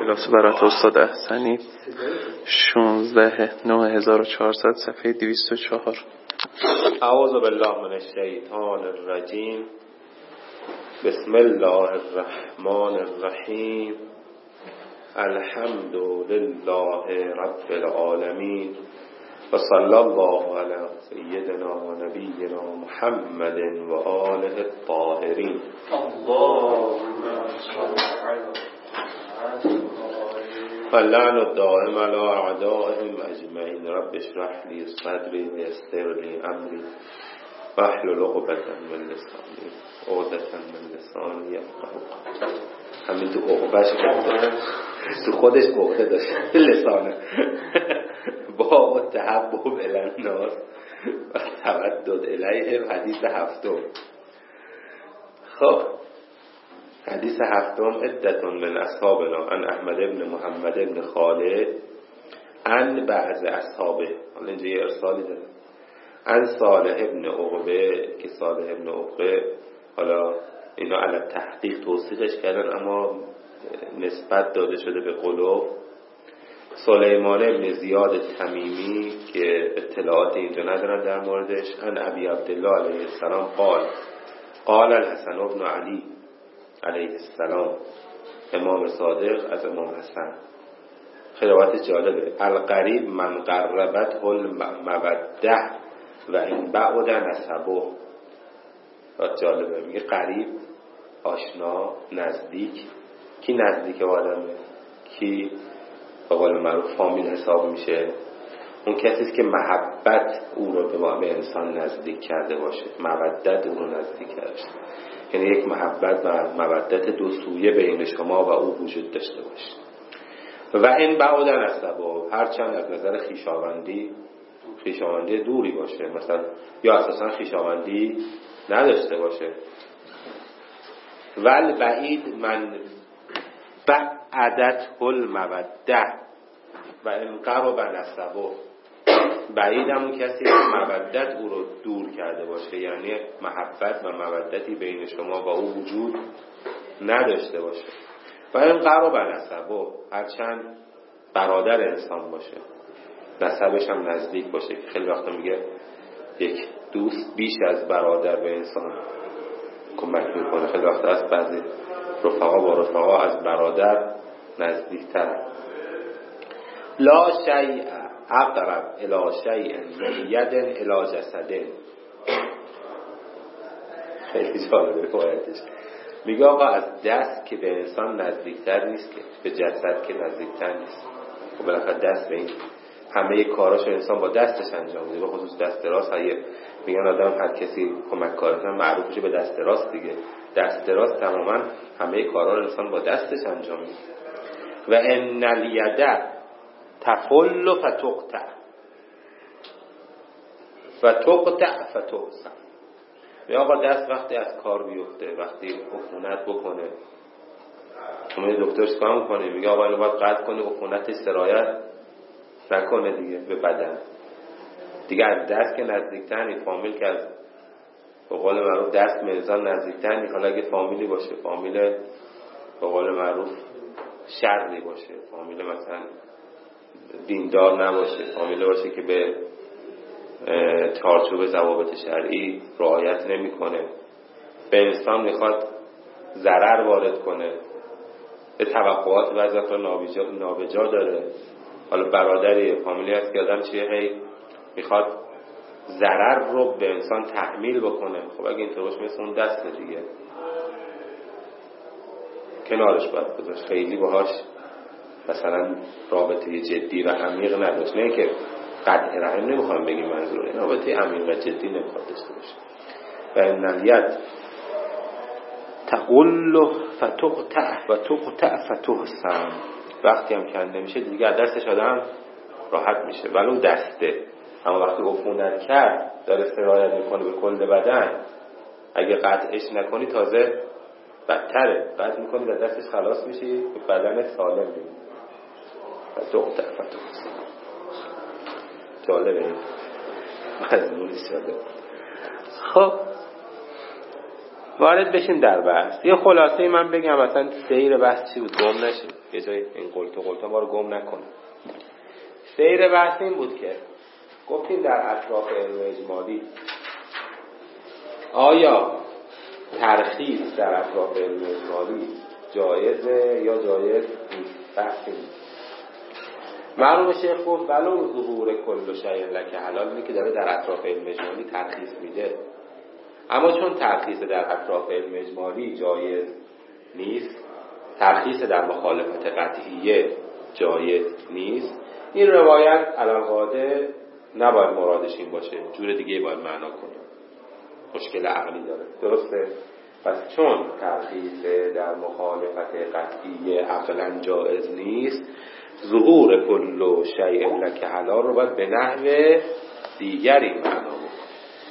خلاصه برات استاد احسنی 16/9/1400 صفحه 204. اعوذ بالله من الشیطان الرجیم. بسم الله الرحمن الرحیم. الحمد لله رب العالمین و صلی الله علی سیدنا و نبینا محمد و آله الطاهرین. اللهم صل واللعن الدائم على اعدائهم اجمعین. رب اشرح لي صدری و یسر لي امری واحلل عقدة من لسانی یفقهوا قولی. همین تو عقبش تو خودش عقده داشت لسانه. باب التحبب الی الناس و تودد الیهم. حدیث هفتم. خب حدیث هفتم: عدة من اصحابنا عن احمد بن محمد بن خالد عن بعض اصحابه. حالا اینجا یه ارسالی داره. عن صالح بن عقبه، که صالح بن عقبه حالا اینا علی تحقیق توصیفش کردن اما نسبت داده شده به قلوب. سلیمان بن زیاد تمیمی که اطلاعات اینجا ندارن در موردش. عن ابی عبدالله علیه السلام قال الحسن بن علی علیه السلام، امام صادق از امام حسن. خیلی جالبه. القریب من قربت الموده و این بعد نسبه. جالبه، میگه قریب آشنا، نزدیک. کی نزدیک آدمه؟ کی به قول معروف فامیل حساب میشه؟ اون کسیست که محبت او رو به انسان نزدیک کرده باشه، مودت او رو نزدیک کرده باشه. یعنی یک محبت و مودت دو سویه بین شما و او وجود داشته باشه. و این بعد نسبه، هرچند از نظر خویشاوندی دوری باشه، مثلا یا اساسا خویشاوندی نداشته باشه. ول بعید من بعدت الموده و این قرب نسبه. بعید همون کسی که مودت او رو دور کرده باشه، یعنی محبت و مودتی بین شما و او وجود نداشته باشه. و این قرب نسبه، هرچند برادر انسان باشه، نسبش هم نزدیک باشه. که خیلی وقتا میگه یک دوست بیش از برادر به انسان کمک میکنه. خیلی وقتا از بعضی رفقا با رفقا از برادر نزدیکتر. لا شیء اقرب الی شیء من ید الی جسد. خیلی جالبه روایتش. میگه آقا از دست که به انسان نزدیکتر نیست که به جسد که نزدیکتر نیست. و بالاخره دست به این همه کاراشو انسان با دستش انجام میده، به خصوص دست راست. میگن آدم هر کسی کمک کارش معروف میشه به دست راست دیگه. دست راست تماما همه کارا رو انسان با دستش انجام میده. و ان الید تفل فتقطع و تقطع فتحسن. یا آقا دست وقتی از کار بیفته، وقتی عفونت بکنه، شما دکتر چیکار میکنه؟ میگه آقا اینو باید قطع کنی، عفونتش سرایت نکنه دیگه به بدن. دیگه از دست که نزدیکتر نیست، فامیل که از به قول معروف دست میزان نزدیکتر نیست. حالا اگه فامیلی باشه، فامیل به قول معروف شرعی باشه، فامیل مثلا دیندار نباشه، فامیل باشه که به چارچوب ضوابط شرعی رعایت نمیکنه، به انسان میخواد ضرر وارد کنه، به توقعات بعضی وقتا نابجا داره. حالا برادری فامیلی هست که آدم چیه هی میخواد ضرر رو به انسان تحمیل بکنه. خب اگه اینطور باشه مثل اون دسته دیگه، کنارش باید بذارش، خیلی باهاش مثلا رابطه جدی و عمیق نداشت. نه که قطع رحم نمیخوام بگیم، منظوره رابطه عمیق و جدی نمیخواد داشته باشه. و این نلیت تقل فتقطع و تقطع فتحسن. وقتی هم کنده میشه دیگه از دستش آدم راحت میشه، ولو دسته. اما وقتی عفونت کرد داره سرایت میکنه به کل بدن، اگه قطعش نکنی تازه بدتره. قطع میکنی در دستش خلاص میشی، به بدن سالم میگی. فتقطع فتحسن. جالبه این مضمونش جالبه. خب وارد بشیم در بحث. یه خلاصه من بگم مثلا سیر بحث چی بود، گم نشیم. یه جای این قلتا ما رو گم نکنه. سیر بحث این بود که گفتیم در اطراف علم اجمالی آیا ترخیص در اطراف علم اجمالی جایزه یا جایز نیست؟ بحث نیست. معلوم شیخ گفت ولو ظهور کل شیء لک حلال، اینه که داره در اطراف علم اجمالی ترخیص میده، اما چون ترخیص در اطراف علم اجمالی جایز نیست، ترخیص در مخالفت قطعیه جایز نیست، این روایت علاقاده نباید مرادش این باشه، جور دیگه باید معنا کنه، مشکل عقلی داره. درسته؟ پس چون ترخیص در مخالفت قطعیه عقلا جایز نیست، ظهور کل شیء لک حلال رو باید به نحو دیگری معنا کنه.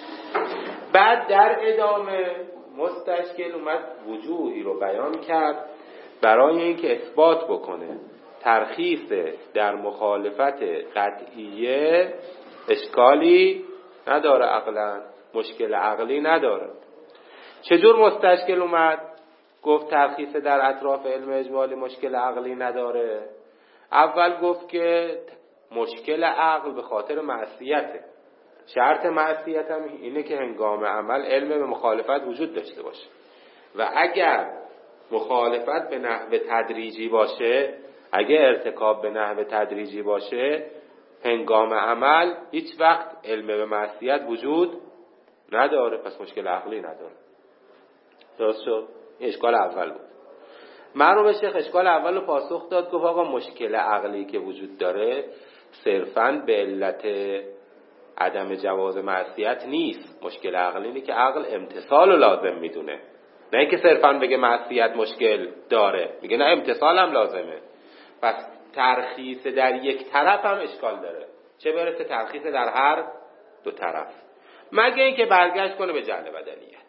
بعد در ادامه مستشکل اومد وجوهی رو بیان کرد برای اینکه اثبات بکنه ترخیص در مخالفت قطعیه اشکالی نداره، عقلا مشکل عقلی نداره. چجور مستشکل اومد گفت ترخیص در اطراف علم اجمالی مشکل عقلی نداره؟ اول گفت که مشکل عقل به خاطر معصیته، شرط معصیت هم اینه که هنگام عمل علم به مخالفت وجود داشته باشه و اگر مخالفت به نحو تدریجی باشه، اگر ارتکاب به نحو تدریجی باشه، هنگام عمل هیچ وقت علم به معصیت وجود نداره، پس مشکل عقلی نداره. درست شد؟ این اشکال اول بود. معلوم شیخ اشکال اول رو پاسخ داد، گفت آقا مشکل عقلی که وجود داره صرفاً به علت عدم جواز معصیت نیست. مشکل عقلی اینه که عقل امتثال رو لازم میدونه، نه اینکه صرفاً بگه معصیت مشکل داره، میگه نه امتثال هم لازمه. پس ترخیص در یک طرف هم اشکال داره، چه برسه ترخیص در هر دو طرف، مگه اینکه برگشت کنه به جعل بدلیت.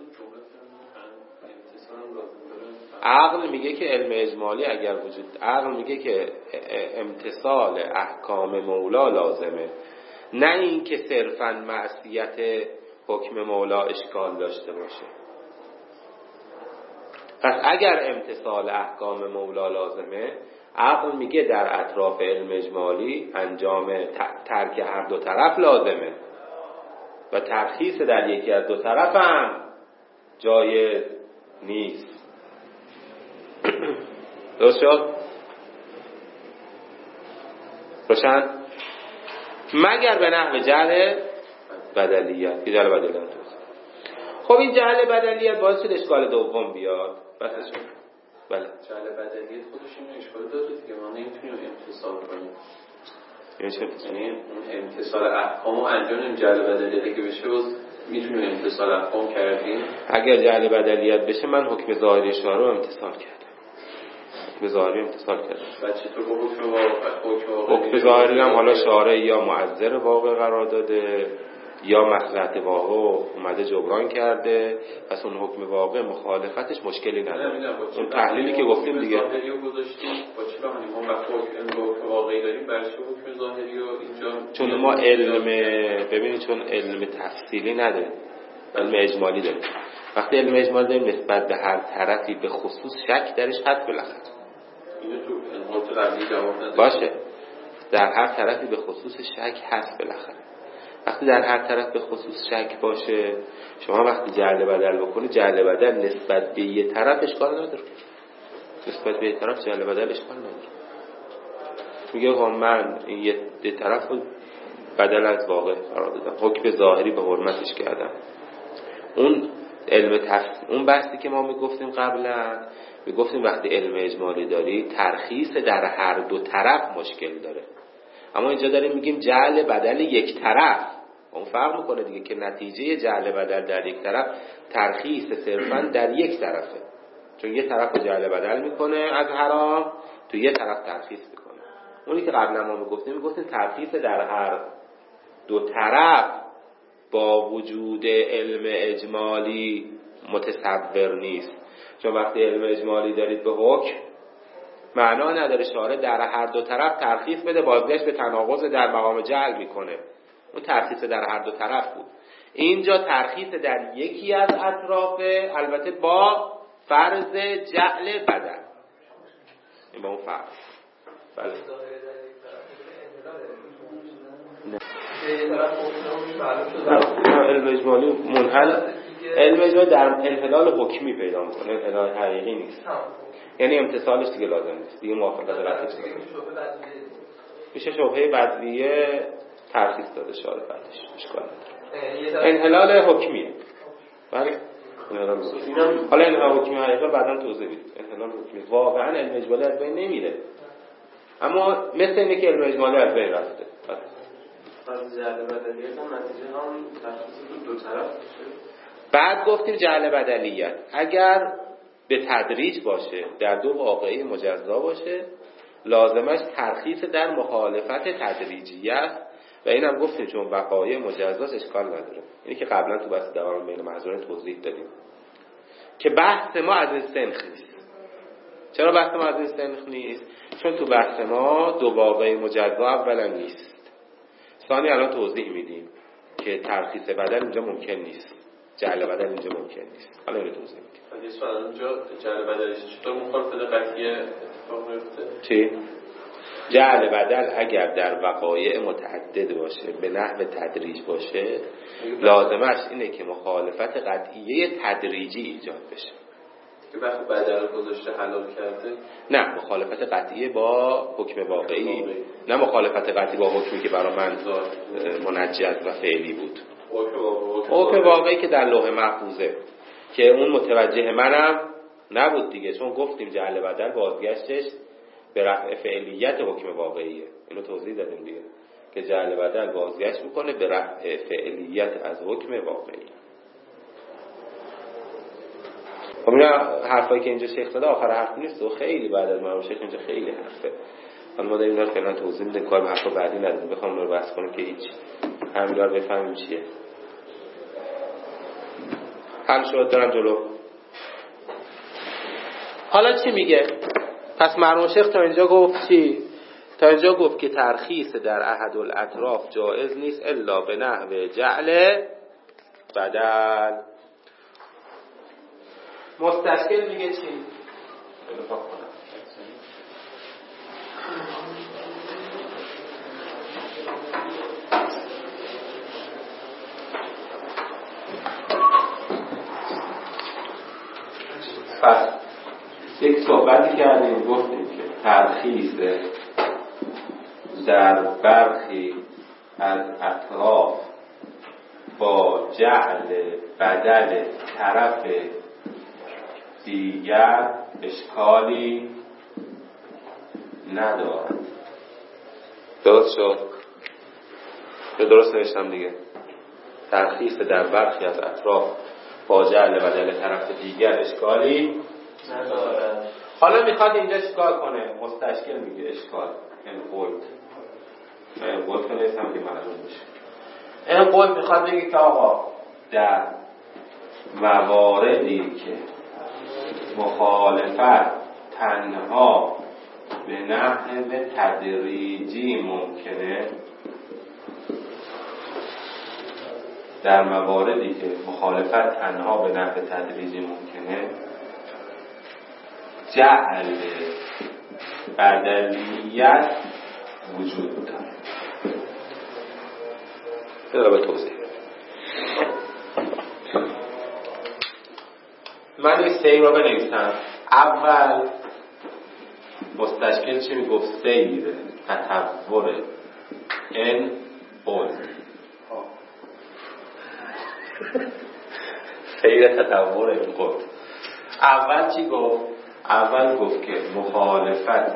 عقل میگه که علم اجمالی اگر وجود، عقل میگه که امتثال احکام مولا لازمه، نه این که صرفاً معصیت حکم مولا اشکال داشته باشه. پس اگر امتثال احکام مولا لازمه، عقل میگه در اطراف علم اجمالی انجام ترک هر دو طرف لازمه و ترخیص در یکی از دو طرف هم جایز نیست. درست شد؟ روشن؟ مگر به نحو جعل بدلیت. که جعل بدلیت توست. خب این جعل بدلیت باعث شد اشکال دوم بیاد. بسش کن. بله. جعل بدلیت خودش این اشکال داره دیگه، ما نمیتونیم امتثال کنیم. یعنی امتثال احکام و انجام جعل بدلیت که بشه میتونیم امتثال احکام کردیم. اگر جعل بدلیت بشه من حکم ظاهری شارع رو امتثال کردم. حکم ظاهری امتثال کردم. و چطور با حکم واقع؟ حکم ظاهری هم حالا شارع یا معذر واقع قرار داده یا مصلحت واقع اومده جبران کرده، پس اون حکم واقع مخالفتش مشکلی نداره. اون تحلیلی که گفتیم دیگه. ظاهری رو گذاشتیم با چی بخونیم؟ ما حکم واقعی داریم، برای چه حکم ظاهری رو اینجا؟ چون ما علم، ببینید چون علم تفصیلی نداریم، علم اجمالی داریم. وقتی علم اجمالی داریم نسبت به هر طرفی به خصوص شک درش هست بالاخره. اینو تو انحاط قبلی جواب نداره. باشه. در هر طرفی به خصوص شک هست بالاخره. وقتی در هر طرف به خصوص شک باشه، شما وقتی جعل بدل بکنی، جعل بدل نسبت به یه طرف اشکال نداره. نسبت به یه طرف جعل بدل اشکال نداره. میگه من این یه طرف رو بدل از واقع قرار دادم، حکم ظاهری به حرمتش کردم. اون اون بحثی که ما میگفتیم قبلا، میگفتیم وقتی علم اجمالی داری ترخیص در هر دو طرف مشکل داره، اما اینجا داریم میگیم جعل بدل یک طرف. اون فرق میکنه دیگه که نتیجه جعل بدل در یک طرف ترخیص صرفا در یک طرفه، چون یه طرف رو جعل بدل میکنه از حرام، تو یه طرف ترخیص میکنه. اونی که قبلا ما میگفتیم ترخیص در هر دو طرف با وجود علم اجمالی متصور نیست، چون وقتی علم اجمالی دارید به حکم معنا نداره شارع در هر دو طرف ترخیص بده، بازگشت به تناقض در مقام جعل میکنه. اون ترخیص در هر دو طرف بود. اینجا ترخیص در یکی از اطراف، البته با فرض جعل بدل. این با اون فرق. بله علم اجمالی منحل، علم اجمالی در انحلال حکمی پیدا میکنه، انحلال حقیقی نیست. یعنی امتصالش دیگه لازم نیست، دیگه موافقت رأیش میشه شبهه بدلیه ترخیص داده شاره بعدش اشکال نداره. انحلال حکمیه. بله حالا انحلال حکمی حقیقی بعداً توضیح میدم. انحلال حکمی واقعا علم اجمالی از بین نمیره، اما مثل اینه که علم اجمالی از بین رفته. از جعل بدلیت هم نتیجه هم تشخیص دو طرف میشه. بعد گفتیم جعل بدلیت اگر به تدریج باشه، در دو واقعه مجزا باشه، لازمش ترخیص در مخالفت تدریجی است و اینم گفتیم چون وقایع مجزاست اشکال نداره. اینی که قبلا تو بحث دوام بین محظورین توضیح دادیم که بحث ما از این سنخ نیست. چرا بحث ما از این سنخ نیست؟ چون تو بحث ما دو واقعه مجزا اولا نیست، ثانی الان توضیح میدیم که ترخیص بدل اینجا ممکن نیست، جعل بدل اینجا ممکن نیست. حالا اینو توضیح میدیم. اگه سوال اونجا جعل بدلش چطور مخالفت قطعی اتفاق میفته؟ چی؟ جعل بدل اگر در وقایع متعدد باشه، به نحو تدریج باشه، لازمش اینه که مخالفت قطعیه تدریجی ایجاد بشه. که وقتی بدل گذاشته حلال کرده؟ نه، مخالفت قطعیه با حکم واقعی، نه مخالفت قطعی با حکمی که برای من منجز و فعلی بود. حکم واقعی که در لوح محفوظه که اون متوجه منم نبود دیگه، چون گفتیم جعل بدل بازگشتش به رفع فعلیت حکم واقعیه. اینو توضیح دادیم دیگه که جعل بدل بازگشت میکنه به رفع فعلیت از حکم واقعی. خب این حرفایی که اینجا شیخ زده آخر حرف نیست و خیلی بعد از مرحوم شیخ اینجا خیلی حرفه. حالا ما داریم اینا رو فعلا توضیح میدیم، کار به حرف بعدی نداریم، بخوام اون رو بحث کنیم که هیچ، همین رو بفهمیم چیه. حل شد، دارم جلو. حالا چی میگه؟ پس مرحوم شیخ تا اینجا گفت چی؟ تا اینجا گفت که ترخیص در احد الاطراف جائز نیست الا به نحو جعل بدل. مستشکل میگه چی؟ پس یک صحبتی کردیم، گفتیم که ترخیص در برخی از اطراف با جعل بدل طرف دیگر اشکالی ندارد. درست شد؟ درست نوشتم دیگه. ترخیص در برخی از اطراف با جعل بدل طرف دیگر اشکالی ندارد. حالا میخواد اینجا چیکار کنه؟ مستشکل میگه اشکال، این قلت. این قلت که نیستم که معلوم بشه. این قلت میخواد بگه که آقا در مواردی که مخالفت تنها به نحو تدریجی ممکنه، در مواردی که مخالفت تنها به نحو تدریجی ممکنه، جعل بدلیت وجود داره. بذار به توضیح. من این سیر رو بنویسم. اول مستشکل چی میگفت؟ سیر تطور این قول. سیر تطور این قول. اول چی گفت؟ اول گفت که مخالفت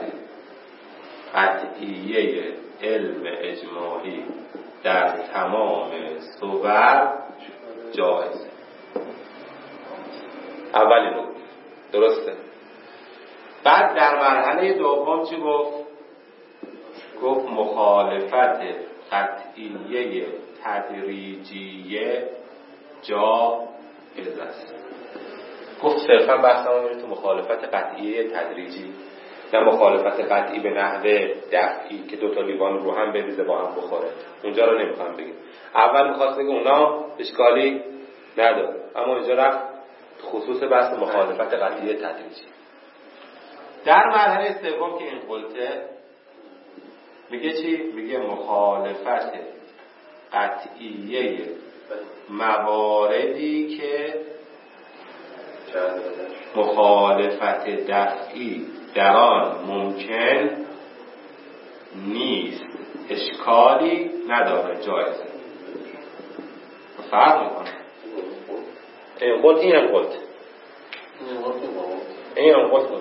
قطعیه علم اجماعی در تمام صور جایزه. اولی رو درسته. بعد در مرحله دوم چی گفت؟ گفت مخالفت قطعیه تدریجیه جایز است. گفت صرفا بحثمون میره تو مخالفت قطعیه تدریجی، نه مخالفت قطعی به نحو دفعی که دو تا لیوان رو هم بریزه با هم بخوره. اونجا رو نمیخوام بگیم. اول میخواست بگه اونا اشکالی نداره، اما اینجا رفت خصوص بحث مخالفت قطعی تدریجی. در مرحله سوم که این قلته میگه چی؟ میگه مخالفت قطعیه مواردی که مخالفت دفعی در آن ممکن نیست، اشکالی نداره، جایزه. فرق میکنه. این قلت این هم قلت این هم قلت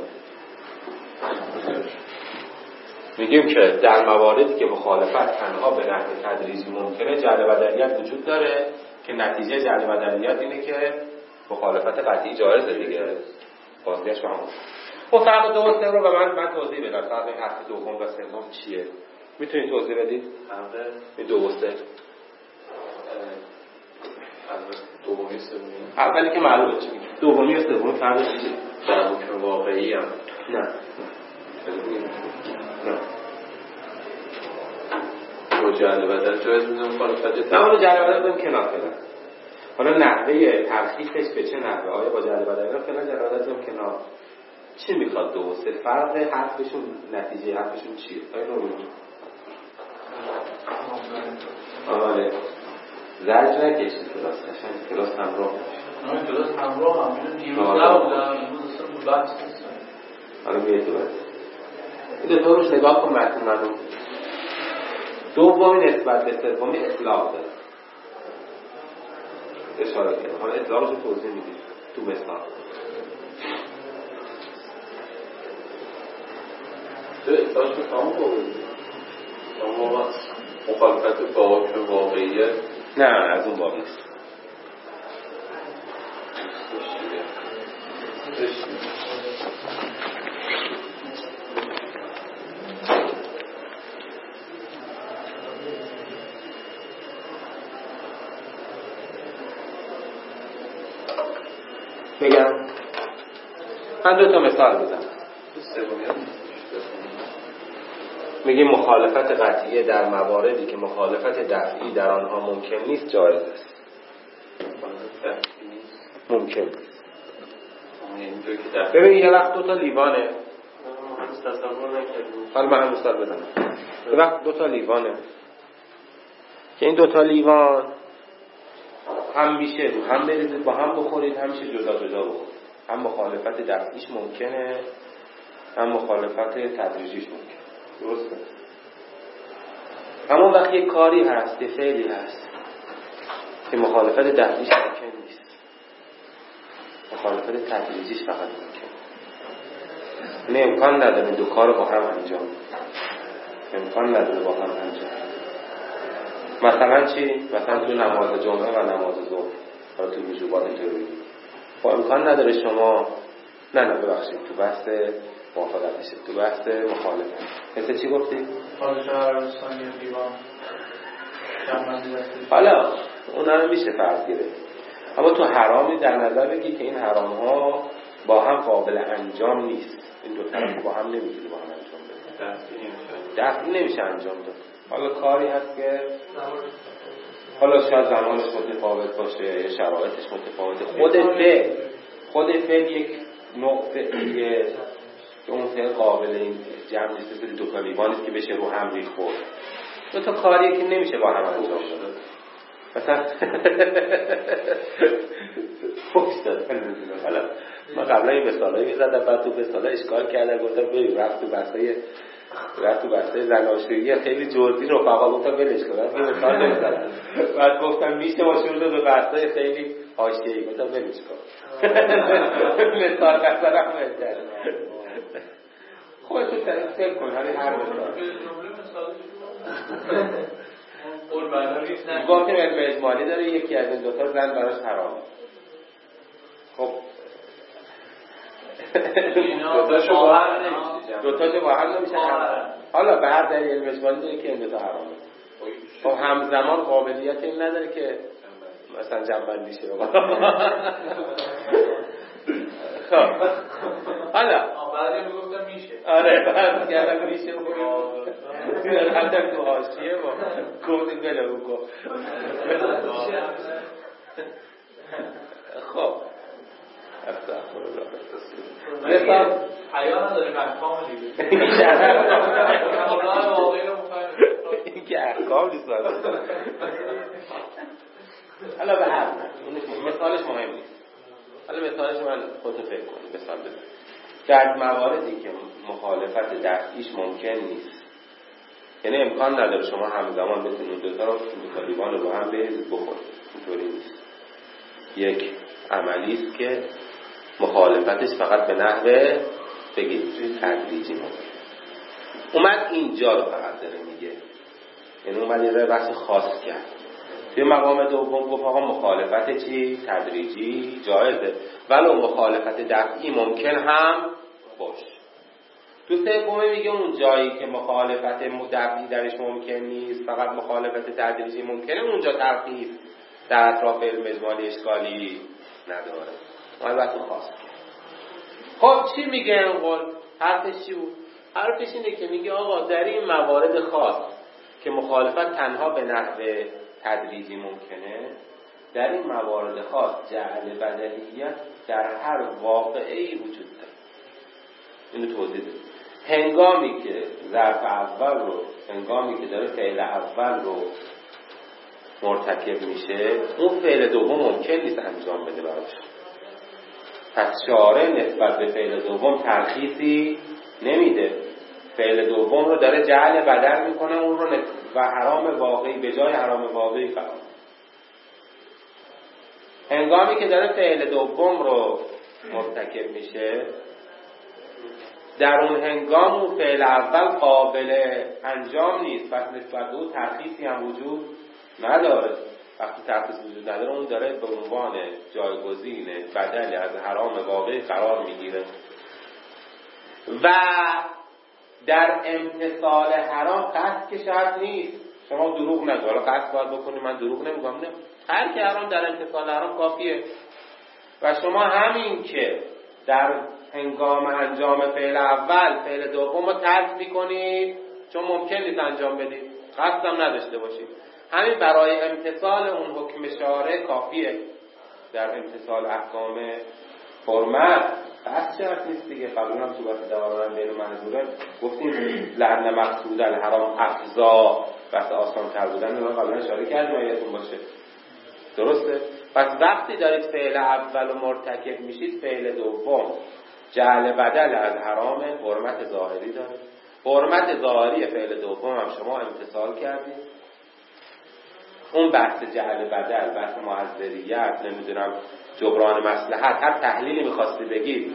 میگیم که در مواردی که مخالفت تنها به نحو تدریجی ممکنه، جعل بدلیت وجود داره که نتیجه جعل بدلیت اینه که مخالفت قطعی جایزه دیگه. بازگشت به همون. خب فرق 2 و 3 رو به من توضیح بدم. فرق حرف دوم و سوم چیه؟ میتونید توضیح بدید؟ این 2 و 3 دومی سومی اولی که معلومه چی میگه. دومی و سومی فرقش چیه؟ در حکم واقعی هم نه با جعل بدل جایز میدونم مخالفت نه اونو جعل بدل بودیم کنار فعلا. حالا نحوه ترخیصش به چه نحوه؟ آیا با جعل بدل فعلا جعل بدل بودیم کنار. چی میخواد 2 و 3 فرق حرفشون نتیجه حرفشون چیه؟ آیا رو میگیم آره زرج نکشید کلاس قشنگ کلاس همراه نه کلاس همراه هم اینو دیروز نبودم امروز اصلا رو بحث نیستم. حالا میاد تو این دو تا روش نگاه کن متن منو. دومی نسبت به سومی اطلاق داره. اشاره کردم. حالا اطلاقش رو توضیح میدیم تو مثال. تو اطلاقش رو تمام بودیم. اما مخالفت با حکم واقعیه نه از اون باب نیست. بگم من 2 تا مثال بزنم. میگه مخالفت قطعیه در مواردی که مخالفت دفعی در آنها ممکن نیست جایز است. ممکن نیست. ببین یه وقت 2 تا لیوانه. حالا من هم مثال بزنم. یه وقت 2 تا لیوانه که این 2 تا لیوان هم میشه رو هم بریزید با هم بخورید، هم میشه جدا جدا بخورید. هم مخالفت دفعیش ممکنه، هم مخالفت تدریجیش ممکنه. درسته؟ همون وقت یک کاری هست، یه فعلی هست که مخالفت دفعیش ممکن نیست، مخالفت تدریجیش فقط ممکن. این امکان نداره 2 کار با هم انجام، امکان نداره با هم انجام. مثلا چی؟ مثلا تو نماز جمعه و نماز ظهر یا تو وجوبات اینطوری با امکان نداره شما نه ببخشید تو بحث موافقت میشه، تو بحث مخالفت. مثل چی گفتی؟ حالا اونم میشه فرض گرفت، اما تو حرامی در نظر بگی که این حرام ها با هم قابل انجام نیست، این 2 طرف با هم نمیتونه با هم انجام بده، دفعی نمیشه انجام داد. حالا کاری هست که حالا شاید زمانش متفاوت باشه یا شرایطش متفاوته، خود فعل یک نوع فعلیه که اون فعل قابل این جمع نیست، مثل 2 تا لیوان که بشه رو هم ریخورد. 2 تا کاریه که نمیشه با هم انجام داد. مثلا خوش دادن. حالا من قبلا این مثالایی میزدم، بعد تو مثالا اشکال کردن، گفتم ببین رفت تو بحثای زناشویی خیلی جزئی رفقا گفتم ولش کن، من مثال نمیزنم. بعد گفتم میشه ما شروع به بحثای خیلی حاشیه‌ای، گفتم ولش کن. مثال نزنم بهتره. خودتون فکر کن همین هر مثال. گفتم علم اجمالی داره، یکی از این 2 تا زن براش حرامه. خب 2 تاشو با هم نمیشه. حالا به هر دلیل علم اجمالی داره که این 2 تا حرامه. خب همزمان قابلیت این نداره که مثلا جنبندی شه. حالا بعدی میگفتم میشه. آره بعد میگم میشه. حتی تو حاشیه با گفت بله بگو. خب استغفرالله. مثلا حیا نداریم احکام دیگه. خدا واقعی رو مفهوم. این که احکام نیست. حالا به هر مثالش مهم نیست. حالا مثالش من خودت فکر کنید. مثال بزن. در مواردی که مخالفت دفعیش ممکن نیست، یعنی امکان نداره شما همزمان بتونید دو تا لیوان رو هم بریزید بخورید، اینطوری نیست. یک عملی است که مخالفتش فقط به نحوه بگید تدریجی ممکن. اومد اینجا رو فقط داره میگه، یعنی اومد یه بحث خاص کرد. توی مقام دوم گفت آقا مخالفت چی؟ تدریجی جایزه، ولو مخالفت دفعی ممکن هم باش. تو سوم میگه اون جایی که مخالفت دفعی درش ممکن نیست، فقط مخالفت تدریجی ممکنه، اونجا ترخیص در اطراف علم اجمالی اشکالی نداره. البته خاص. خب چی میگه این قول؟ حرفش چی بود؟ حرفش اینه که میگه آقا در این موارد خاص که مخالفت تنها به نحو تدریجی ممکنه، در این موارد خاص جعل بدلیت در هر واقعی وجود داره. اینو توضیح بده. هنگامی که ظرف اول رو، هنگامی که داره فعل اول رو مرتکب میشه، اون فعل دوم ممکن نیست انجام بده براش. پس شارع نسبت به فعل دوم ترخیصی نمیده. فعل دوم رو داره جعل بدل میکنه، اون رو و حرام واقعی به جای حرام واقعی قرار. هنگامی که داره فعل دوم رو مرتکب میشه، در اون هنگام اون فعل اول قابل انجام نیست، پس نسبت به اون ترخیصی هم وجود نداره. وقتی ترخیص وجود نداره، اون داره به عنوان جایگزین بدلی از حرام واقعی قرار میگیره. و در امتثال حرام قصد که شرط نیست. شما دروغ نگو، حالا قصد باید بکنی، من دروغ نمیگم، نه، هر که حرام در امتثال حرام کافیه. و شما همین که در هنگام انجام فعل اول فعل دوم رو ترک میکنید، چون ممکن نیست انجام بدید، قصدم نداشته باشید، همین برای امتثال اون حکم شارع کافیه. در امتثال احکام حرمت قصد شرط نیست دیگه. قبلا هم صورت دواران بین منظوره گفتیم لعن مقصود الحرام افضا، بس آسان تر بودن رو قبلا اشاره کردیم اگرتون باشه. درسته؟ پس وقتی دارید فعل اول رو مرتکب میشید، فعل دوم جعل بدل از حرام حرمت ظاهری داره. حرمت ظاهری فعل دوم هم شما امتثال کردید. اون بحث جعل بدل، بحث معذریت، نمیدونم جبران مصلحت، هر تحلیلی میخواستی بگید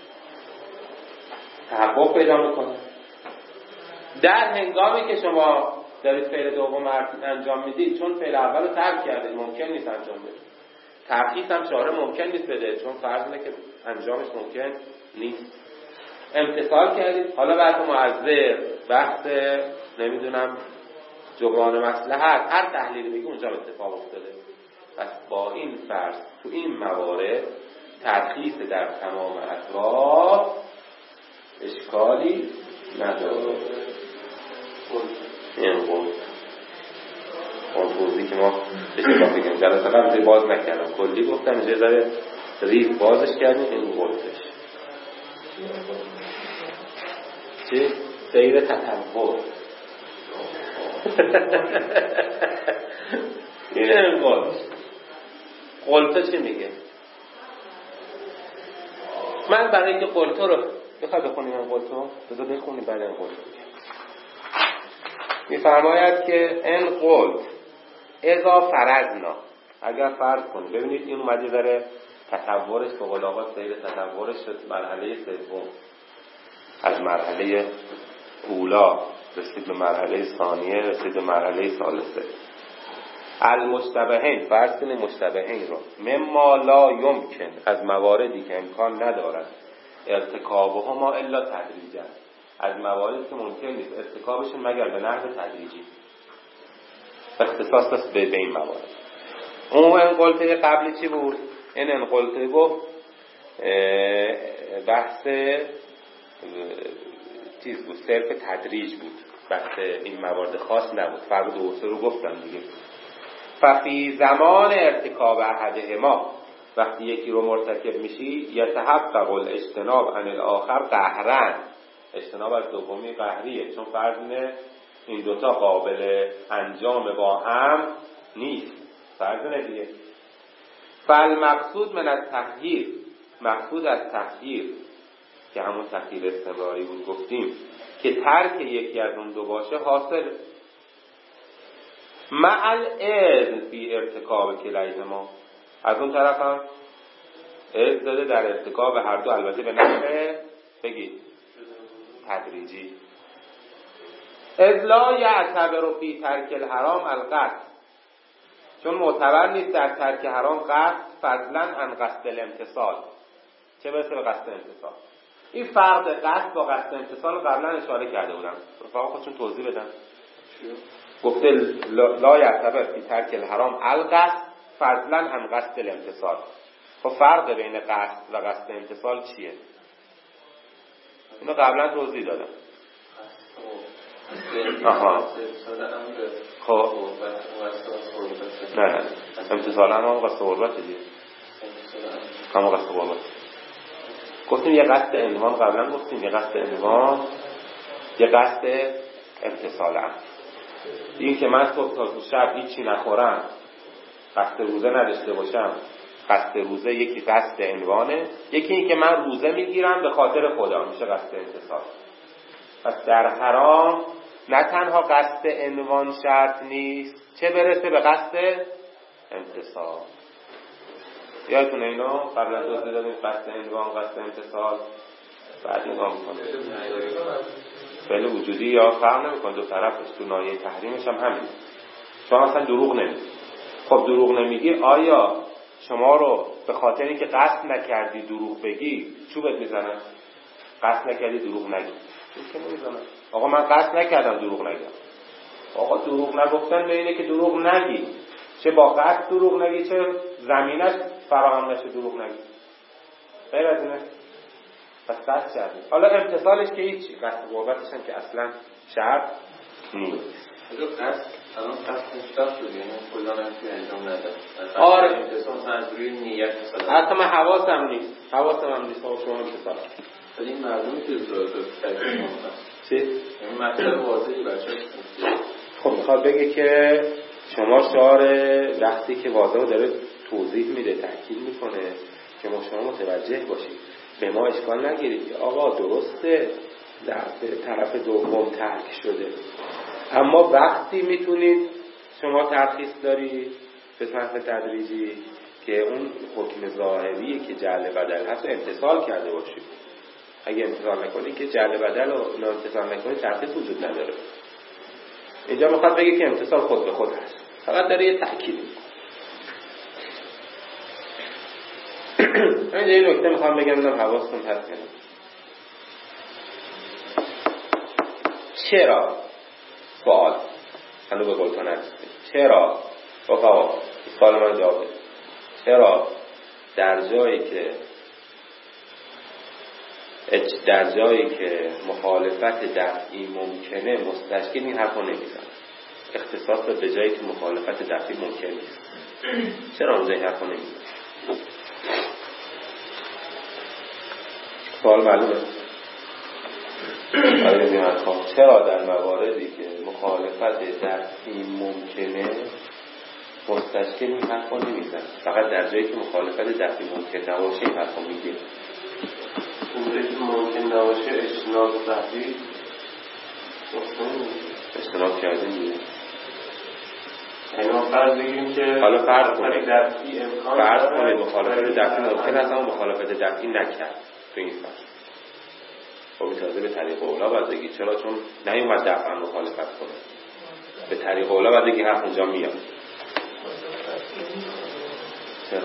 تحقق پیدا میکنه. در هنگامی که شما دارید فعل دوم انجام میدید، چون فعل اول رو ترک کردید، ممکن نیست انجام بدید. ترخیص هم شارع ممکن نیست بده، چون فرض اینه که انجامش ممکن نیست. امتثال کردید، حالا بحث معذر، بحث نمیدونم جبران مصلحت، هر تحلیلی بگی اونجا اتفاق افتاده. پس با این فرض تو این موارد ترخیص در تمام اطراف اشکالی نداره. این قول اون توضیحی که ما اشتباه بگیم جلسه قبل باز نکردم، کلی گفتم اینجا داره ریز بازش کردیم. این قولش چی؟ سیر تطور. این قلطه چی میگه؟ من برای اینکه قلطه رو بخوای بخونیم، این قلطه بذار بخونیم بعد این قلطه میفرماید که این قلط اذا فرضنا، اگر فرض کنیم، ببینید این اومده داره تصورش به قول آقا سیر تصورش شد مرحله سوم، از مرحله اولا رسید به مرحله ثانیه، رسید به مرحله ثالثه. المشتبهین، فرض کنیم مشتبهین رو، مما لا یمکن، از مواردی که امکان ندارد ارتکابهما الا تدریجا، از مواردی که ممکن نیست ارتکابشون مگر به نحو تدریجی. اختصاص دست به این موارد. اون انقلته قبلی چی بود؟ این انقلته گفت بحث چیز بود، صرف تدریج بود، بحث این موارد خاص نبود. فرق دو سه رو گفتم دیگه. ففی زمان ارتکاب احدهما، وقتی یکی رو مرتکب میشی یتحقق الاجتناب عن الاخر قهرن، اجتناب از دومی قهریه، چون فرض اینه این دوتا قابل انجام با هم نیست، فرض اینه دیگه. فالمقصود من التخییر، مقصود از تخییر که همون تخییر استمراری بود گفتیم که ترک یکی از اون دو باشه حاصل مع الاذن فی ارتکاب کلیهما، از اون طرف هم اذن داده در ارتکاب هر دو، البته به نحو بگید تدریجی. اذ لا یعتبر فی ترک الحرام القصد، چون معتبر نیست در ترک حرام قصد فضلا عن قصد الامتصال، چه برسه به قصد امتصال. این فرق قصد با قصد امتصال قبلا اشاره کرده بودم، رفاقا خودشون توضیح بدن. گفته لا یعتبر فی ترک الحرام القصد فضلا عن قصد الامتصال. خب فرق بین قصد و قصد امتصال چیه؟ اینو قبلا توضیح دادم. آها خب نه امتصال هم قصد قربت دیگه، هم قصد قربت. گفتیم یه قصد عنوان، قبلا گفتیم یه قصد عنوان، یه قصد امتصال هم. این که من صبح تا شب هیچی نخورم، قصد روزه نداشته باشم، قصد روزه یکی قصد عنوانه، یکی این که من روزه میگیرم به خاطر خدا، میشه قصد امتصال. پس در حرام نه تنها قصد عنوان شرط نیست، چه برسه به قصد امتصال. یادتونه اینو قبلا توضیح دادیم، قصد عنوان، قصد امتصال. بعد نگاه میکنه فعل وجودی یا فرق نمیکنه دو طرفش، تو ناحیه تحریمش هم همین. شما اصلا دروغ نمیگی. خب دروغ نمیگی، آیا شما رو به خاطر اینکه قصد نکردی دروغ بگی چوبت میزنن؟ قصد نکردی دروغ نگی که نمیزنن. آقا من قصد نکردم دروغ نگم. آقا دروغ نگفتن به اینه که دروغ نگی، چه با قصد دروغ نگی چه زمینش فراهم نشه دروغ نگی، غیر از اینه. پس قصد شرط نیست. حالا امتصالش که هیچی، قصد قربتش هم که اصلا شرط نیست. الان قصد مشتاق شد، یعنی کلا نمیشه انجام نداد. آره امتصال منظوری نیت مثلا. حتی من حواسم نیست شما امتصال. ولی این معلومه که ضرورت تشریح کنه. چی؟ این مطلب واضحی بچه. خب میخواد بگه که شما شعار وقتی که واضح داره توضیح میده، تاکید میکنه که شما متوجه باشید، به ما اشکال نگیرید که آقا درسته در طرف دوم ترک شده، اما وقتی میتونید شما ترخیص دارید به صرف تدریجی که اون حکم ظاهری که جعل بدل هست امتصال کرده باشید. اگه امتصال نکنید که جعل بدل رو امتصال نکنید ترخیص وجود نداره. اینجا میخواد بگه که امتصال خود به خود هست، فقط داره یه تأکید میکنه. اینجا این نکته میخوام بگم اینم حواستون هست کنید. چرا سوال هنو به قولتان هستید، چرا رفقا سوال من جواب بدید، چرا در جایی که مخالفت دفعی ممکنه مستشکل این حرفو نمیزن، اختصاص به جایی که مخالفت دفعی ممکن نیست، چرا اونجا این حرفو نمیزن؟ سوال معلومه. چرا در مواردی که مخالفت دفعی ممکنه مستشکل این حرفو نمیزن، فقط در جایی که مخالفت دفعی ممکن نباشه این حرفو میگه؟ اونجایی که ممکن نباشه اجتناب دفعی اجتناب کرده میگه. اینا فرض بگیریم که حالا فرض کنید مخالفت دفعی ممکن است اما مخالفت دفعی نکرد تو این فرض. خب تازه به طریق اولا باید بگی، چرا؟ چون نیومد دفعا مخالفت کنه، به طریق اولا باید بگی حرف اونجا میاد. چرا؟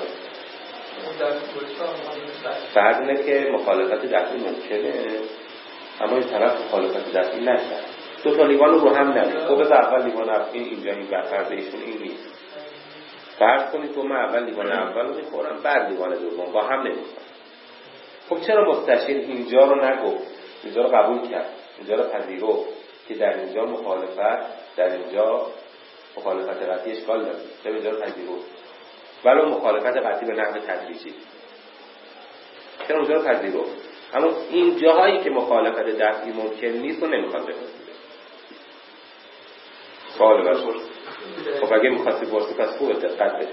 فرض اینه که مخالفت دفعی ممکنه اما این طرف مخالفت دفعی نکرد، دو تا لیوان رو هم ندید. خب از اول لیوان اول اینجا این فرض ایشون این نیست. فرض کنید که من اول لیوان اول رو میخورم بعد لیوان دوم با هم نمیخورم. خب چرا مستشیر اینجا رو نگفت، اینجا رو قبول کرد، اینجا رو پذیرفت که در اینجا مخالفت قطعی اشکال داره، چرا اینجا رو پذیرفت؟ ولو مخالفت قطعی به نحو تدریجی. چرا اونجا رو پذیرفت، اما این جاهایی که مخالفت دفعی ممکن نیست رو نمیخواد بپذیره. سوال بپرس. خب اگه میخواستی پرسی پس خوبه دقت بده.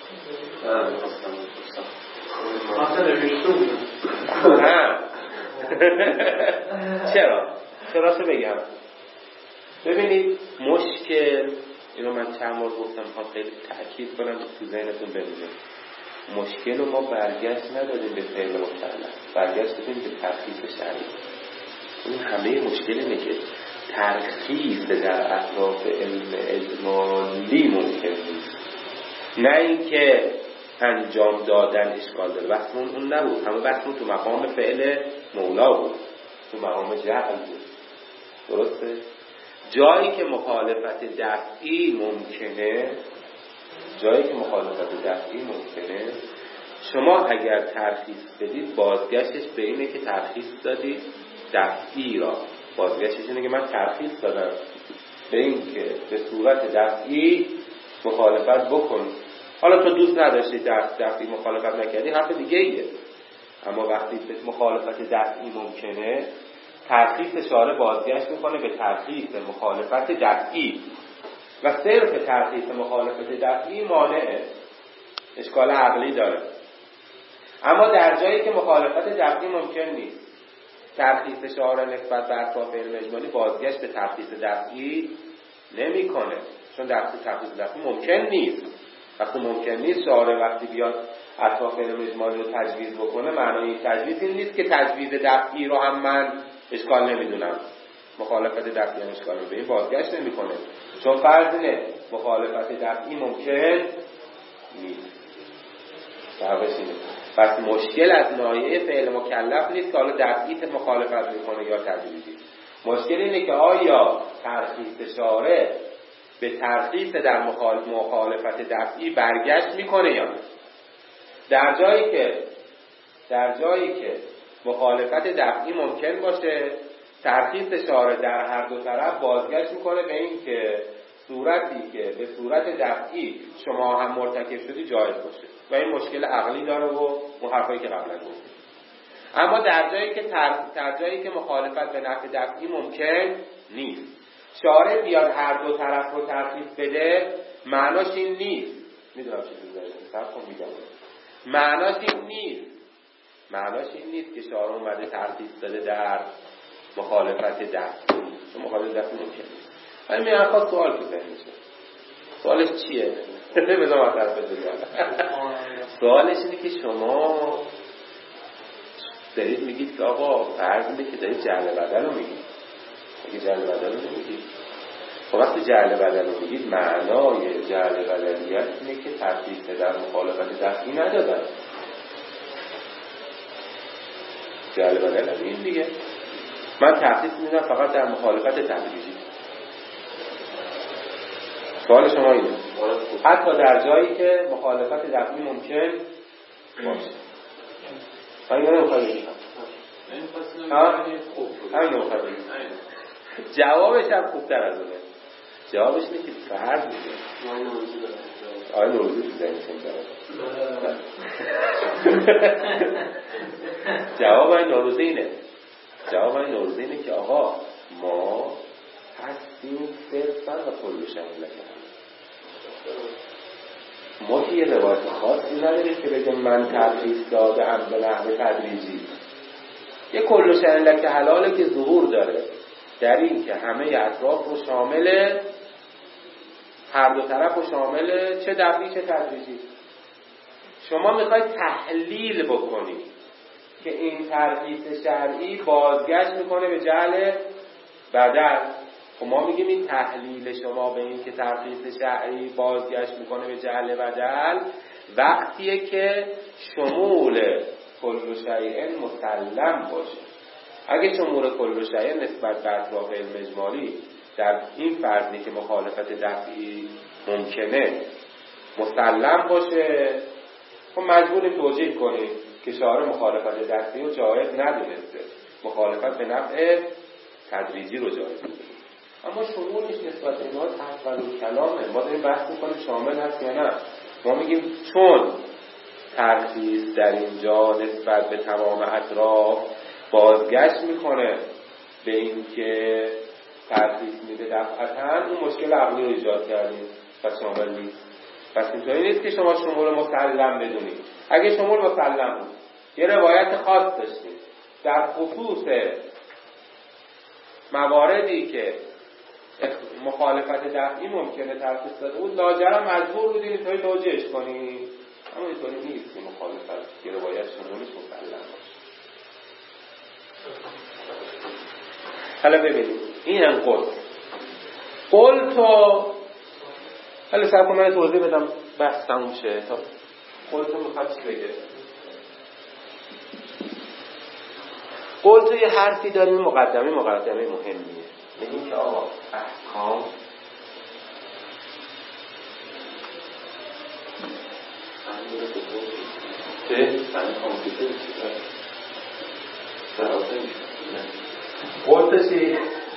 چرا بگم؟ ببینید مشکل، اینو من چند بار گفتم، میخوام خیلی تأکید کنم تو ذهنتون بمونه. مشکل رو ما برگشت ندادیم به فعل مکلف، برگشت دادیم به ترخیص شرعی. این همه مشکل اینه که ترخیص در اطراف علم اجمالی ممکن نیست، نه اینکه انجام دادن اشکال داره. بحثمون اون نبود، همه بحثمون تو مقام فعل مولا بود، تو مقام جعل بود. درسته؟ جایی که مخالفت دفعی ممکنه، شما اگر ترخیص بدید بازگشتش به اینه که ترخیص دادید دفعی را. بازگشتش اینه که من ترخیص دادم به این که به صورت دفعی مخالفت بکن. حالا تو دوست نداشتی دفعی مخالفت نکردی، حرف دیگه ایه. اما وقتی مخالفت دفعی ممکنه، ترخیص شارع بازگشت میکنه به ترخیص مخالفت دفعی و صرف ترخیص مخالفت دفعی مانعه، اشکال عقلی داره. اما در جایی که مخالفت دفعی ممکن نیست، ترخیص شارع نسبت به اطراف علم اجمالی بازگشت به ترخیص دفعی نمیکنه، چون ترخیص دفعی ممکن نیست. وقتی ممکن نیست، شارع وقتی بیاد اطراف علم اجمالی رو تجویز بکنه، معنای این تجویز این نیست که تجویز دفعی رو هم من اشکال نمیدونم، مخالفت دفعی هم اشکال به این بازگشت نمیکنه، چون فرض اینه مخالفت دفعی ممکن نیست. پس مشکل از ناحیه فعل مکلف نیست که حالا دفعی مخالفت میکنه یا تجویزی. مشکل اینه که آیا ترخیص شارع به ترخیص در مخالفت دفعی برگشت میکنه یا نه. در جایی که مخالفت دفعی ممکن باشه، ترخیص شارع در هر دو طرف بازگشت میکنه به این که صورتی که به صورت دفعی شما هم مرتکب شدی جایز باشه و این مشکل عقلی داره و اون حرفایی که قبلا گفتیم. اما در جایی که مخالفت به نفع دفعی ممکن نیست، شارع بیاد هر دو طرف رو ترخیص بده، معناش این نیست. میدونم چی داره صرف کن میگم. معناش این نیست که شارع اومده ترخیص داده در مخالفت دفعی. مخالفت دفعی ممکن نیست. ولی من خواست سوال که ذهنشه. سوالش چیه؟ بذار من طرف بذارم. سوالش اینه که شما دارید میگید که آقا فرض اینه که دارید جعل بدل رو میگید. اگه جعل بدل رو نمیگید، خب وقتی جعل بدل رو میگید، معنای جعل بدلیت اینه که ترخیص در مخالفت دفعی ندادن. جعل بدل هم این دیگه، من ترخیص میدم فقط در مخالفت تدریجی. سوال شما اینه، حتی در جایی که مخالفت دفعی ممکن باشه. من اینو نمیخواد بگیم. همین نمیخواد بگیم. جوابش هم خوبتر از اونه. جوابش اینه که فرض میده. آقای نوروزی تو ذهنشون داره. جواب این نوروزی اینه که آقا ما هستیم صرفا و کلوشن لکنم. ما که یه روایت خاصی نداریم که بگم من ترخیص دادم به نحو تدریجی. یه کلوشن لکه حلاله که ظهور داره در این که همه اطراف رو شامله، هر دو طرف رو شامله، چه دفعی چه تدریجی. شما میخواید تحلیل بکنید که این ترخیص شرعی بازگشت میکنه به جعل بدل. خب ما میگیم این تحلیل شما به این که ترخیص شرعی بازگشت میکنه به جعل بدل وقتیه که شمول کل شیء مسلم باشه. اگه شمول کل شیء نسبت به اطراف علم اجمالی در این فرضی که مخالفت دفعی ممکنه مسلم باشه، خب مجبوریم توجیه کنیم که شارع مخالفت دفعی رو جایز ندونسته، مخالفت به نفع تدریجی رو جایز می‌دونه. اما شمولش نسبت به اینا تحول کلامه. ما داریم بحث می‌کنیم شامل هست یا نه. ما میگیم چون ترخیص در اینجا نسبت به تمام اطراف بازگشت میکنه به این که ترخیص میده دفعتاً، اون مشکل عقلی رو ایجاد کردیم و شامل نیست. پس اینطوری نیست که شما شمول مسلم بدونید. اگه شمول مسلم بود یه روایت خاص داشتید در خصوص مواردی که مخالفت دفعی ممکنه ترخیص داده بود، لاجرم مجبور بودید اینطوری توجیهش کنید. اما اینطوری نیست که مخالفت یه روایت شمولش مسلم باشه. حالا ببینید این هم قول تو حالا سر کنم من توضیح بدم بحث تموم شه. تا قول تو میخواد چی بگه؟ قول تو یه حرفی داریم، مقدمه مهمیه. میگیم که آقا احکام قول تو چی؟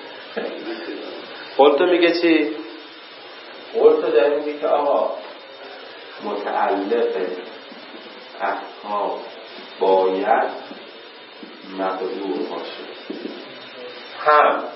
قول تو میگه چی؟ قول تو داره میگه که آقا متعلق احکام باید مقدور باشه، هم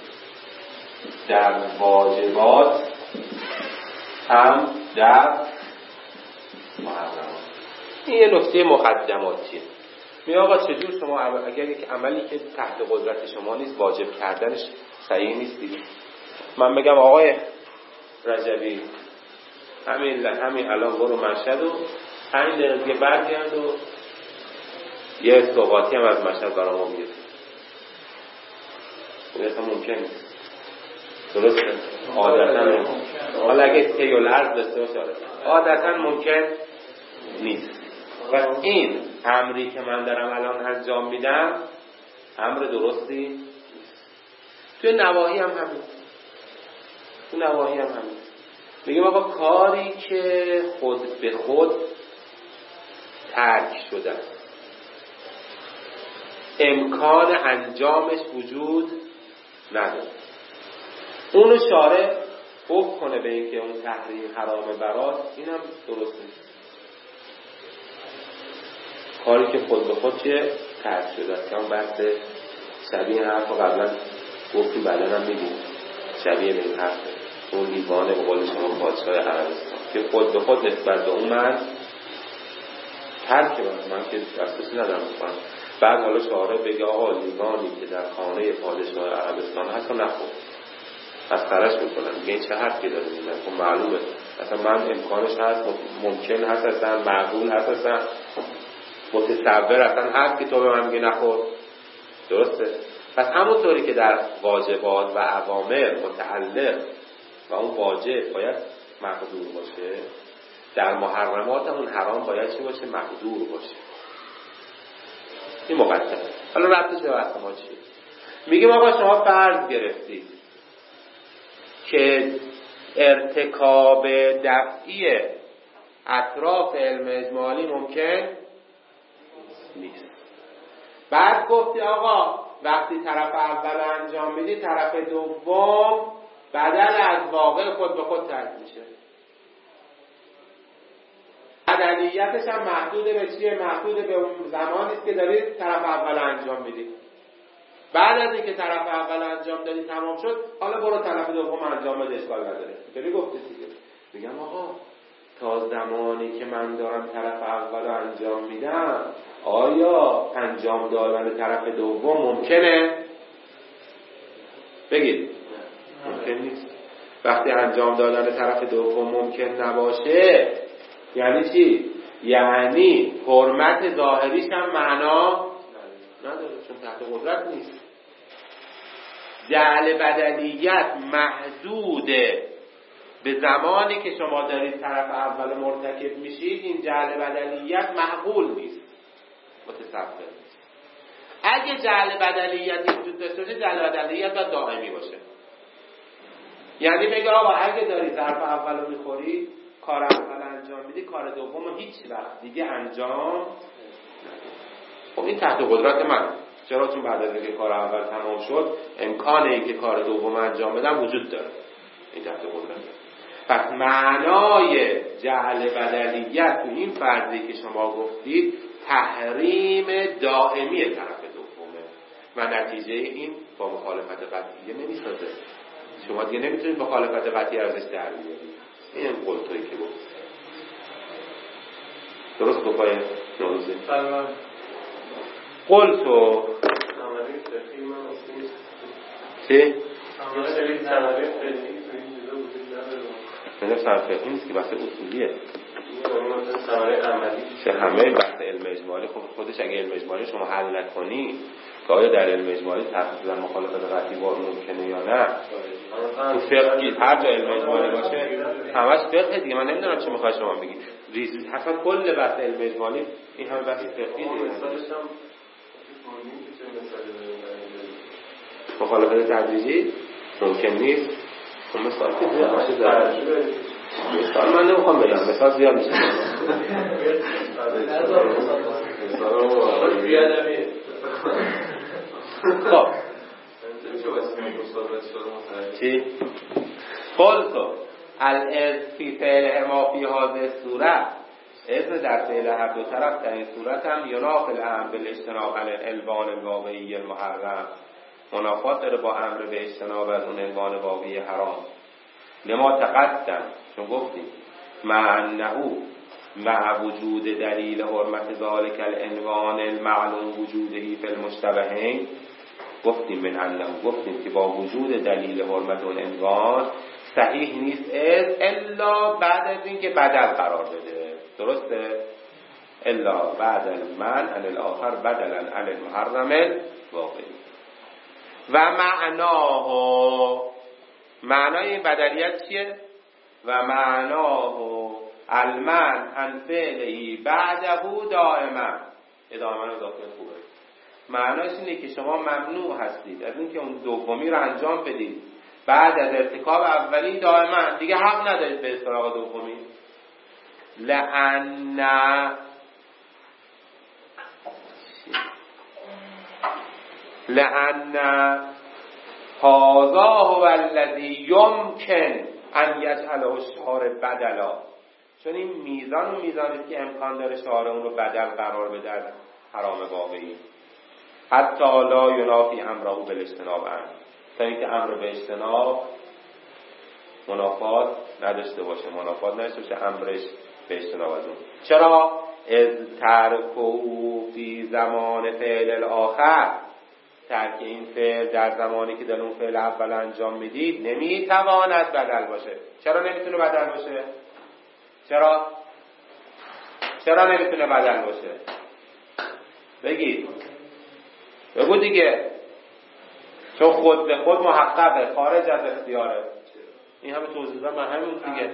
در واجبات هم در محرمات. این یه نکته مقدماتیه. می آقا چجور شما اگر یک عملی که تحت قدرت شما نیست واجب کردنش صحیح نیست دیگه. من بگم آقای رجبی همین الان برو مشهد و 5 دقیقه دیگه برگرد و یه سوغاتی هم از مشهد برام بیار. این اصلا ممکن نیست. درسته؟ عادتا حالا اگه تیول عرض داشته باشه عادتا ممکن نیست. و این امری که من دارم الان انجام میدم امر درستی توی نواهی هم همین. میگیم آقا کاری که خود به خود ترک شده امکان انجامش وجود نداره، اونو شارع حکم کنه به این که اون تحریم حرام برات، این هم درست نیست. کاری که خود به خود چیه؟ ترک شده است. اون بحث شبیه این حرف رو قبلا گفتیم، بعدا هم میگیم شبیه به این حرف اون لیوان به قول شما پادشاه عربستان که خود به خود نسبت به اون من ترک من که دسترسی ندارم بکنم. بعد حالا شارع بگه آقا لیوانی که در خانه پادشاه عربستان هست و نخور، از خرش میکنن. میگه این چه حرفی داره میگن؟ خب معلومه اصلا من امکانش هست، ممکن هست، اصلا معقول هست، اصلا متصور، اصلا حرفی تو به من میگه نخور. درسته؟ پس همونطوری که در واجبات و اوامر متعلق و اون واجب باید مقدور باشه، در محرمات اون حرام باید چی باشه؟ مقدور باشه. این مقدمه. حالا ربطش به بحث ما چیه؟ میگیم آقا شما فرض گرفتید که ارتکاب دفعی اطراف علم اجمالی ممکن نیست. بعد گفتی آقا وقتی طرف اول انجام میدی طرف دوم بدل از واقع خود به خود ترک میشه. بدلیتش هم محدود به چیه؟ محدود به اون زمانی است که داری طرف اول انجام میدی. بعد از اینکه طرف اول انجام دادی تمام شد، حالا برو طرف دوم انجام بده، اشکال نداره. اینطوری گفتی دیگه. میگم آقا تا زمانی که من دارم طرف اول انجام میدم، آیا انجام دادن طرف دوم ممکنه؟ بگید. ممکن نیست. وقتی انجام دادن طرف دوم ممکن نباشه یعنی چی؟ یعنی حرمت ظاهریش هم معنا نداره، چون تحت قدرت نیست. جعل بدلیت محدوده به زمانی که شما دارید طرف اول مرتکب میشید. این جعل بدلیت معقول نیست، متصور نیست. اگه جعل بدلیت وجود داشته باشه، جعل بدلیت باید دائمی باشه. یعنی بگه آقا اگه داری طرف اول رو میخوری، کار اول انجام میدی، کار دوم رو هیچ وقت دیگه انجام ندی. خب این تحت قدرت من. چرا؟ چون بعد از اینکه کار اول تمام شد امکان اینکه کار دوم انجام بدم وجود داره. این تحت قدرت. پس معنای جعل بدلیت تو این فرضی که شما گفتید تحریم دائمی طرف دومه و نتیجه این با مخالفت قطعیه نمیسازه. شما دیگه نمیتونید مخالفت قطعی ازش در بیارید. این قلتویی که گفت درست گفت نوروزی قلتو چی؟ مثلا فقهی نیست که بحث اصولیه. چه همه بحث علم اجمالی خودش اگه علم اجمالی شما حل نکنی که آیا در علم اجمالی تقریبا مخالفت قطعی با ممکنه یا نه. تو فقهی هر جا علم اجمالی باشه همش فقه دیگه. من نمیدونم چی میخواد شما بگید. حتما کل بحث علم اجمالی این همه بحث فقهی دیگه. مخالفت تدریجی ممکن نیست. مثال که زیاد باشه داره. مثال من نمیخوام بگم. مثال زیاد میشه. خب چی؟ قلتو الاذن فی فعل ما فی هذه صورت، اذن در فعل هر دو طرف در این صورت هم ینافی الامر بالاجتناب عن الالوان الواقعی المحرم، منافات داره با امر به اجتناب از اون الوان واقعی حرام. لما تقدم چون گفتیم مع انه مع وجود دلیل حرمت ذلك العنوان المعلوم وجوده فی المشتبهین، گفتیم من انه گفتیم که با وجود دلیل حرمت اون عنوان صحیح نیست الا بعد از این که بدل قرار بده. درسته؟ الا بعد المنع عن الاخر بدلا عن المحرم الواقعی. و معنای این بدلیت چیه؟ و معناه المنع عن فعله بعده دائما. ادامه اضافه خوبه. معناش اینه که شما ممنوع هستید از اینکه اون دومی رو انجام بدید بعد از ارتکاب اولی دائما. دیگه حق ندارید به سراغ دومی. لأن هذا هو الذي يمكن ان يجعله الشارع بدلا، چون این میزان و میزانی که امکان داره شارع اون رو بدل قرار بده از حرام واقعی. حتی لا ینافی امره بالاجتناب عنه، تا اینکه امر به اجتناب منافات نداشته باشه امرش به اجتناب از اون. چرا؟ از ترکو فی زمان فعل الاخر، ترک این فعل در زمانی که در اون فعل اول انجام میدید نمیتواند بدل باشه. چرا نمیتونه بدل باشه؟ چرا نمیتونه بدل باشه؟ بگو دیگه. چون خود به خود محققه، خارج از اختیاره. این همه توضیح دادم من همین دیگه.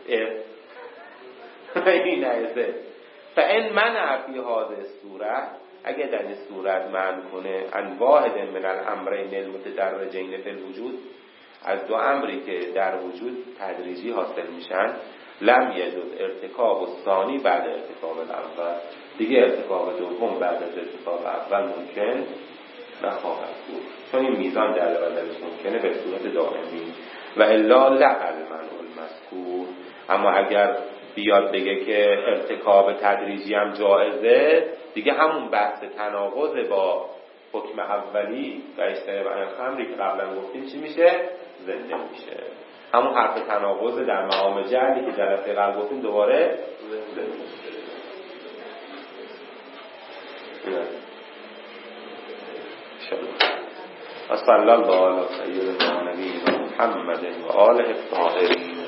این نایسه. فان منع فی هذه صورت، اگه در این صورت منع کنه ان واحد من الامرین المتدرجین فی الوجود، از دو امری که در وجود تدریجی حاصل میشن، لم یجوز ارتکاب الثانی بعد ارتکاب الاول، دیگه ارتکاب دوم بعد از ارتکاب اول ممکن نخواهد بود، چون این میزان در بدلش ممکنه به صورت دائمی. و الا لعل منع المذکور، اما اگر بیاد بگه که ارتکاب تدریجی هم جائزه، دیگه همون بحث تناقض با حکم اولی و اجتناب عن الخمری که قبلا گفتیم چی میشه؟ زنده میشه. همون حرف تناقض در مقام جعلی که جلسه قبل گفتیم دوباره زنده میشه. صلی الله علی سیدنا نبینا محمد و آله الطاهرین.